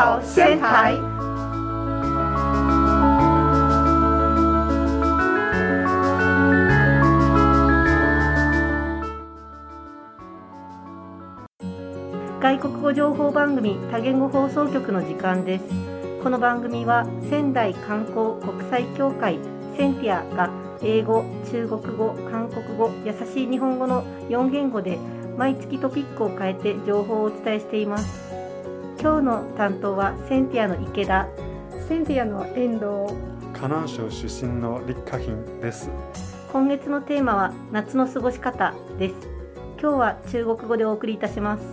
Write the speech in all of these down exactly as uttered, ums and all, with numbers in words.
好仙台。外国語情報番組多言語放送局の時間です。この番組は仙台観光国際協会センティアが英語、中国語、韓国語、優しい日本語のよん言語で毎月トピックを変えて情報をお伝えしています。今日の担当はセンティアの池田、 センティアの遠藤、 河南省出身の立花品です。 今月のテーマは夏の過ごし方です。今日は中国語でお送りいたします。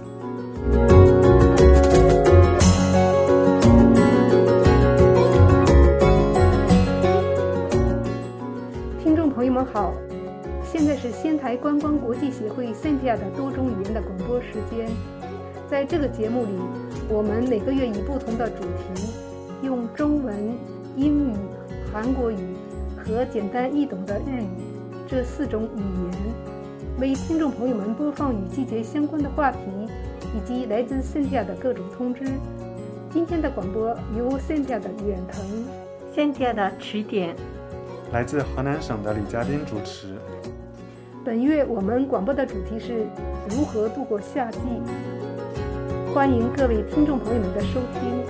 听众朋友们好，现在是仙台观光国际协会 センティア 的多种语言的广播时间。在这个节目里，我们每个月以不同的主题，用中文、英语、韩国语和简单易懂的日语这四种语言，为听众朋友们播放与季节相关的话题，以及来自 センティア 的各种通知。今天的广播由 センティア 的远藤、 センティア的词典， 来自河南省的李嘉宾主持。 本月我们广播的主题是如何度过夏季，欢迎各位听众朋友们的收听。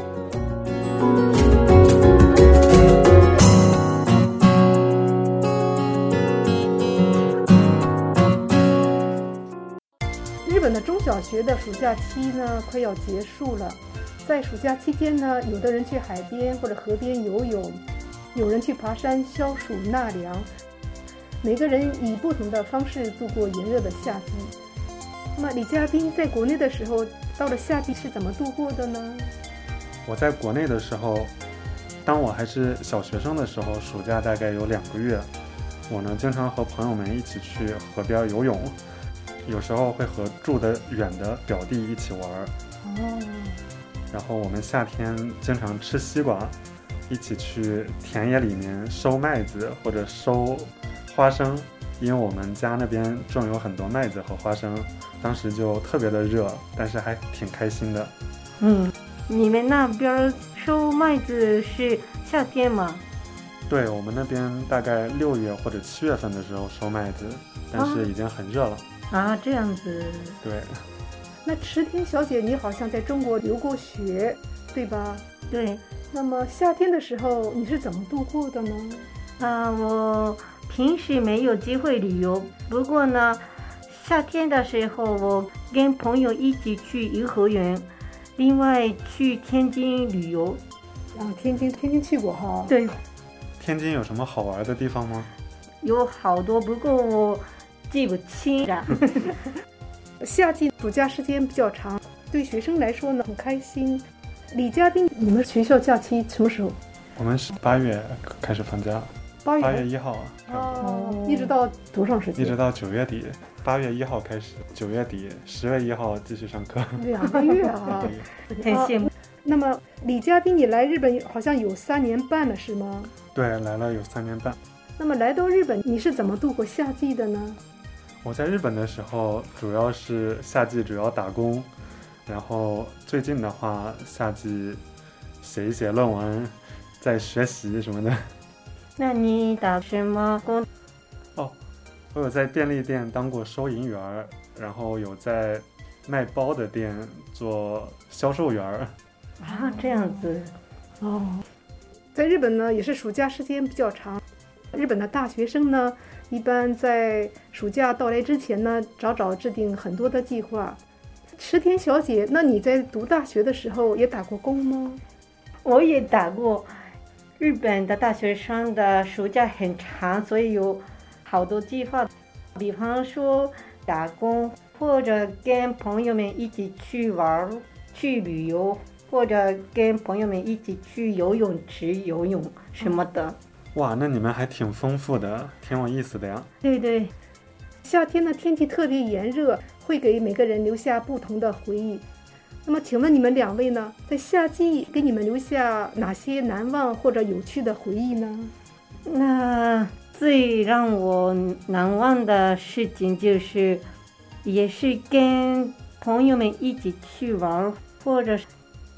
日本的中小学的暑假期呢快要结束了，在暑假期间呢，有的人去海边或者河边游泳，有人去爬山消暑纳凉，每个人以不同的方式度过炎热的夏季。那么李嘉宾在国内的时候，到了夏季是怎么度过的呢？ 我在国内的时候，当我还是小学生的时候，暑假大概有两个月，我呢经常和朋友们一起去河边游泳，有时候会和住得远的表弟一起玩。 哦， 然后我们夏天经常吃西瓜，一起去田野里面收麦子或者收花生，因为我们家那边种有很多麦子和花生，当时就特别的热，但是还挺开心的。 嗯，你们那边收麦子是夏天吗？ 对，我们那边大概六月或者七月份的时候收麦子，但是已经很热了。 啊，这样子。 对。 那池田小姐，你好像在中国留过学，对吧？ 对。 那么夏天的时候你是怎么度过的呢？ 啊，我平时没有机会旅游，不过呢，夏天的时候我跟朋友一起去颐和园，另外去天津旅游。 啊，天津，天津去过哈？ 对。 天津有什么好玩的地方吗？ 有好多，不过我记不清了。 夏季暑假时间比较长，对学生来说呢很开心。李嘉宾，你们学校假期什么时候？ 我们是八月开始放假。 八月八月一号啊。 哦，一直到多长时间？ 一直到九月底。八月一号开始，九月底，十月一号继续上课。 两个月啊， 很羡慕。 啊，那么李嘉宾，你来日本好像有三年半了，是吗？ 对，来了有三年半。 那么来到日本，你是怎么度过夏季的呢？ 我在日本的时候，主要是夏季主要打工，然后最近的话，夏季写一写论文，在学习什么的。 那你打什么工？ 哦，我有在便利店当过收银员，然后有在卖包的店做销售员。 啊，这样子。 哦，在日本呢，也是暑假时间比较长。日本的大学生呢，一般在暑假到来之前呢，早早制定很多的计划。池田小姐，那你在读大学的时候也打过工吗？ 我也打过。日本的大学生的暑假很长，所以有好多计划，比方说打工，或者跟朋友们一起去玩、去旅游，或者跟朋友们一起去游泳池游泳什么的。 哇，那你们还挺丰富的，挺有意思的呀。 对对。 夏天的天气特别炎热，会给每个人留下不同的回忆。那么请问你们两位呢，在夏季给你们留下哪些难忘或者有趣的回忆呢？ 那最让我难忘的事情就是，也是跟朋友们一起去玩，或者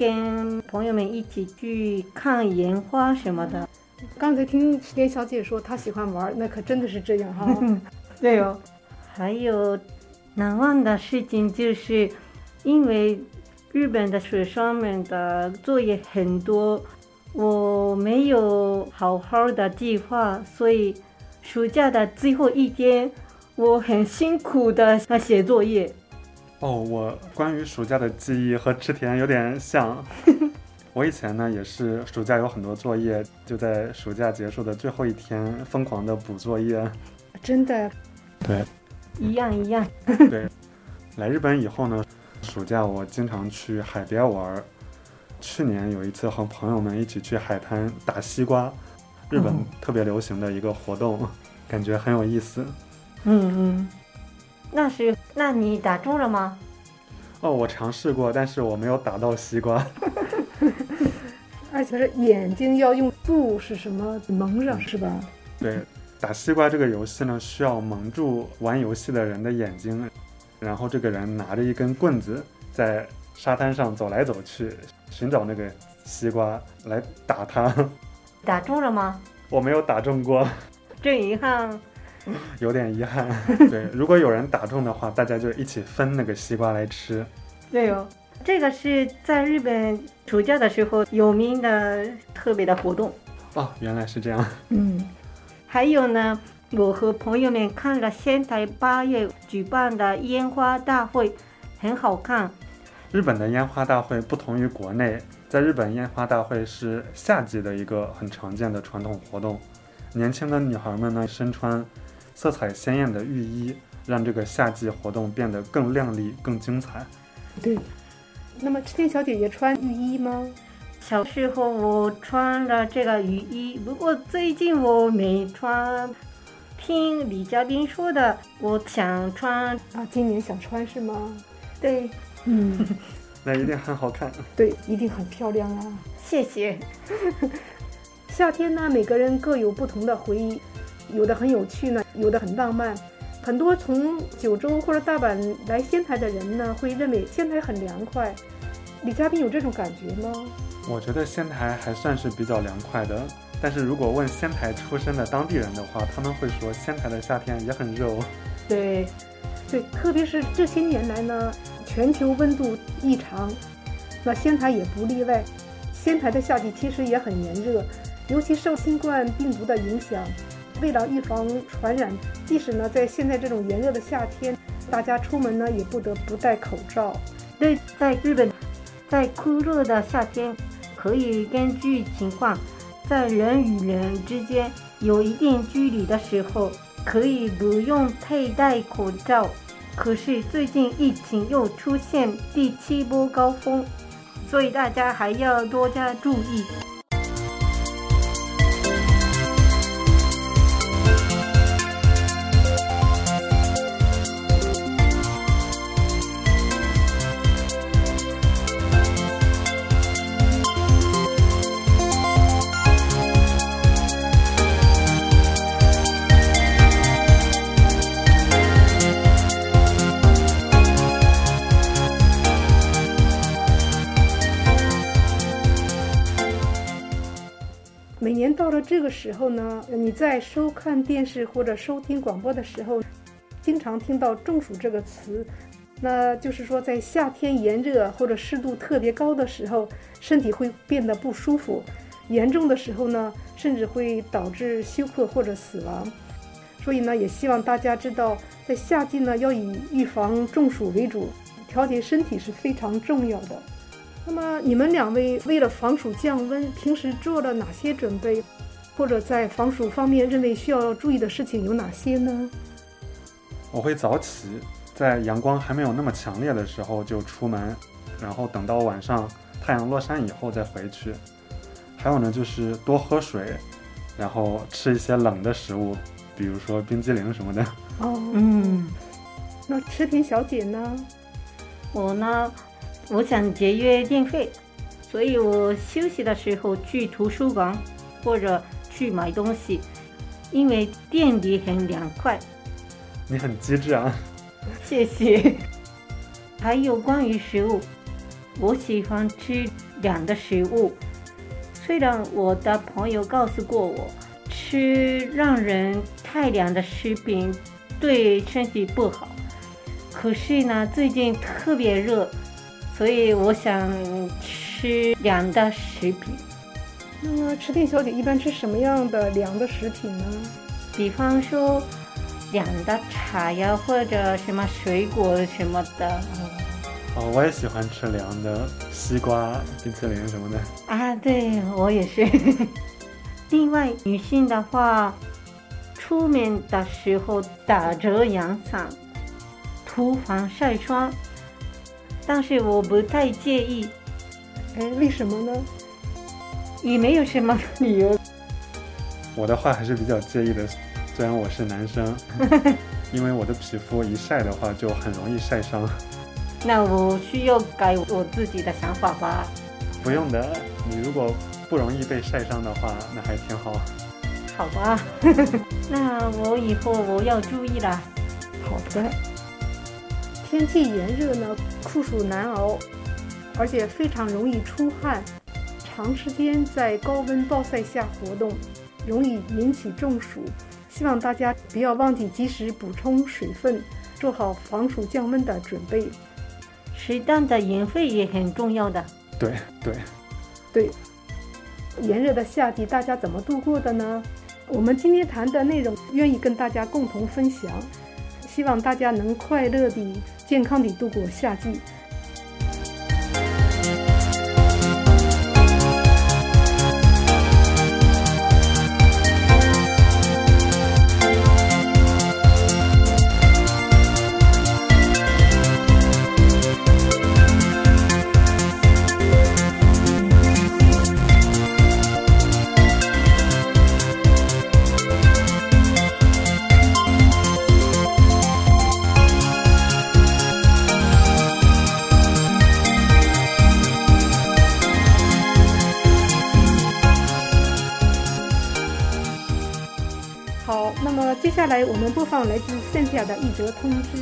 跟朋友们一起去看烟花什么的。 刚才听石田小姐说她喜欢玩，那可真的是这样哈。 对哦，还有难忘的事情就是因为日本的学生们的作业很多，我没有好好的计划，所以暑假的最后一天我很辛苦的写作业。 哦，我关于暑假的记忆和池田有点像。我以前呢也是暑假有很多作业，就在暑假结束的最后一天疯狂的补作业。 真的？ 对， 一样一样。 对，来日本以后呢，暑假我经常去海边玩。去年有一次和朋友们一起去海滩打西瓜，日本特别流行的一个活动，嗯、感觉很有意思。 嗯嗯，那是，那你打中了吗？ 哦，我尝试过，但是我没有打到西瓜。 而且是眼睛要用布是什么蒙上，是吧？ 对，打西瓜这个游戏呢，需要蒙住玩游戏的人的眼睛，然后这个人拿着一根棍子在沙滩上走来走去，寻找那个西瓜来打它。 打中了吗？ 我没有打中过， 真遗憾。 有点遗憾。对，如果有人打中的话，大家就一起分那个西瓜来吃。 对哦，这个是在日本暑假的时候有名的特别的活动。 哦，原来是这样。 嗯，还有呢，我和朋友们看了仙台八月举办的烟花大会，很好看。 日本的烟花大会不同于国内，在日本烟花大会是夏季的一个很常见的传统活动。年轻的女孩们呢，身穿色彩鲜艳的浴衣，让这个夏季活动变得更亮丽、更精彩。 对，那么池田小姐也穿浴衣吗？ 小时候我穿了这个雨衣，不过最近我没穿。听李嘉宾说的，我想穿啊，今年想穿是吗？ 对， 嗯， 那一定很好看。 对，一定很漂亮啊！ 谢谢。 夏天呢，每个人各有不同的回忆，有的很有趣呢，有的很浪漫。很多从九州或者大阪来仙台的人呢，会认为仙台很凉快。李嘉宾有这种感觉吗？ 我觉得仙台还算是比较凉快的，但是如果问仙台出身的当地人的话，他们会说仙台的夏天也很热。 对，对，特别是这些年来呢，全球温度异常，那仙台也不例外。仙台的夏季其实也很炎热，尤其受新冠病毒的影响。为了预防传染，即使呢在现在这种炎热的夏天，大家出门呢也不得不戴口罩。 对，在日本，在酷热的夏天，可以根据情况，在人与人之间有一定距离的时候，可以不用佩戴口罩。可是最近疫情又出现第七波高峰，所以大家还要多加注意。 每年到了这个时候呢，你在收看电视或者收听广播的时候，经常听到中暑这个词，那就是说在夏天炎热或者湿度特别高的时候，身体会变得不舒服，严重的时候呢，甚至会导致休克或者死亡。所以呢，也希望大家知道，在夏季呢，要以预防中暑为主，调节身体是非常重要的。那么你们两位为了防暑降温，平时做了哪些准备？或者在防暑方面认为需要注意的事情有哪些呢？ 我会早起，在阳光还没有那么强烈的时候就出门，然后等到晚上太阳落山以后再回去。还有呢，就是多喝水，然后吃一些冷的食物，比如说冰激凌什么的。 哦， 嗯， 那池田小姐呢？ 我呢，我想节约电费，所以我休息的时候去图书馆或者去买东西，因为店里很凉快。 你很机智啊！ 谢谢。还有关于食物，我喜欢吃凉的食物。虽然我的朋友告诉过我，吃让人太凉的食品对身体不好，可是呢，最近特别热，所以我想吃凉的食品。 那么池田小姐一般吃什么样的凉的食品呢？ 比方说凉的茶呀，或者什么水果什么的。 哦，我也喜欢吃凉的西瓜、冰淇淋什么的。 啊，对，我也是。另外，女性的话，出门的时候打着阳伞，涂防晒霜，但是我不太介意。 哎，为什么呢？ 也没有什么理由。 我的话还是比较介意的，虽然我是男生，因为我的皮肤一晒的话就很容易晒伤。 那我需要改我自己的想法吧？ 不用的，你如果不容易被晒伤的话，那还挺好。 好吧，那我以后我要注意了。 好的。天气炎热呢，酷暑难熬，而且非常容易出汗，长时间在高温暴晒下活动，容易引起中暑。希望大家不要忘记及时补充水分，做好防暑降温的准备。 适当的盐分也很重要的。 对对对，炎热的夏季大家怎么度过的呢？我们今天谈的内容愿意跟大家共同分享，希望大家能快乐地、健康地度过夏季。好，那么接下来我们播放来自圣地亚的一则通知。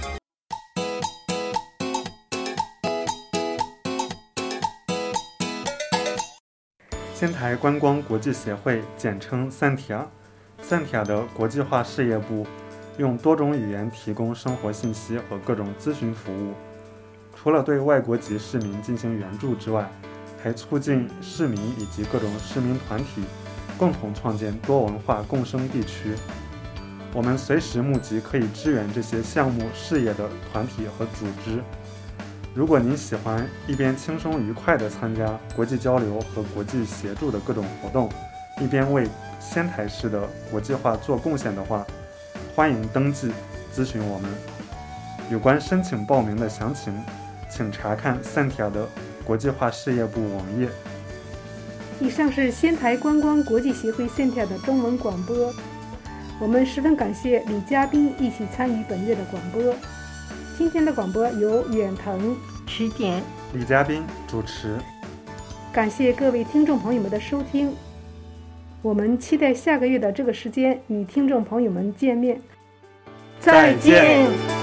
仙台观光国际协会简称三体亚，三体亚的国际化事业部用多种语言提供生活信息和各种咨询服务。除了对外国籍市民进行援助之外，还促进市民以及各种市民团体共同创建多文化共生地区。我们随时募集可以支援这些项目事业的团体和组织。如果您喜欢一边轻松愉快地参加国际交流和国际协助的各种活动，一边为仙台市的国际化做贡献的话，欢迎登记咨询我们。有关申请报名的详情，请查看三体亚的国际化事业部网页。 以上是仙台观光国际协会仙台的中文广播，我们十分感谢李嘉宾一起参与本月的广播。今天的广播由远藤、 池田、 李嘉宾主持。 感谢各位听众朋友们的收听，我们期待下个月的这个时间与听众朋友们见面。 再见。